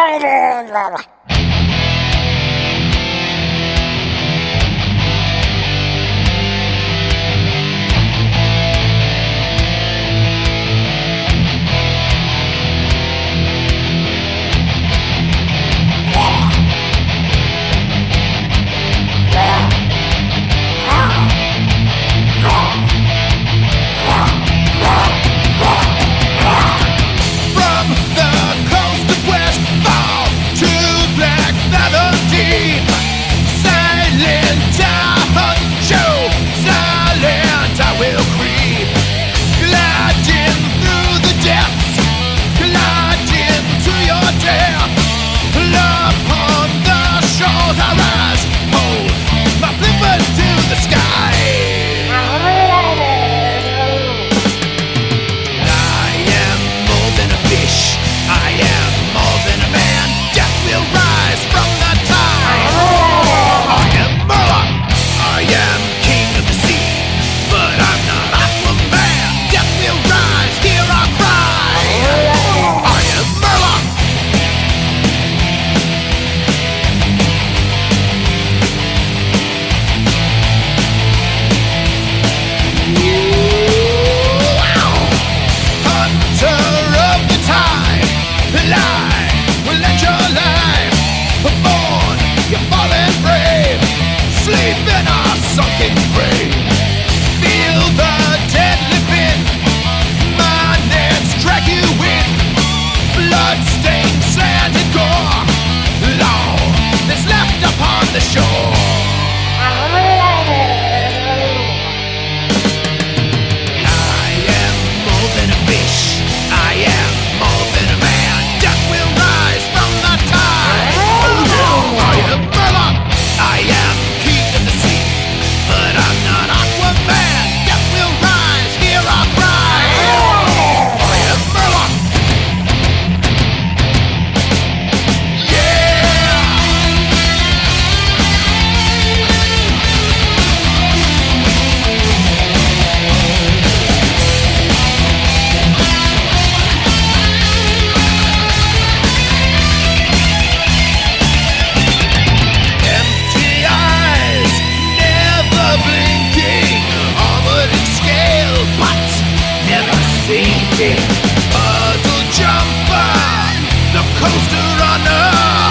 Puzzle jumper, the coaster runner,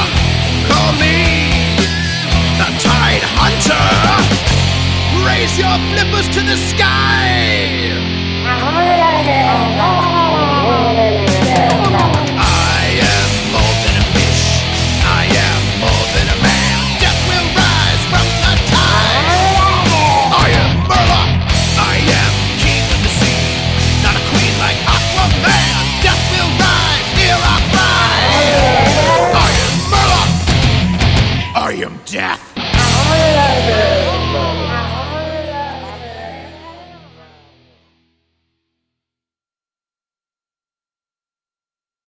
call me the tide hunter. Raise your flippers to the sky. I am more than a fish, I am more than a man. Death will rise from the tide. I am Murloc, I am king of the sea, not a queen like Aquaman. Death will rise, hear our cry. I am Murloc, I am death.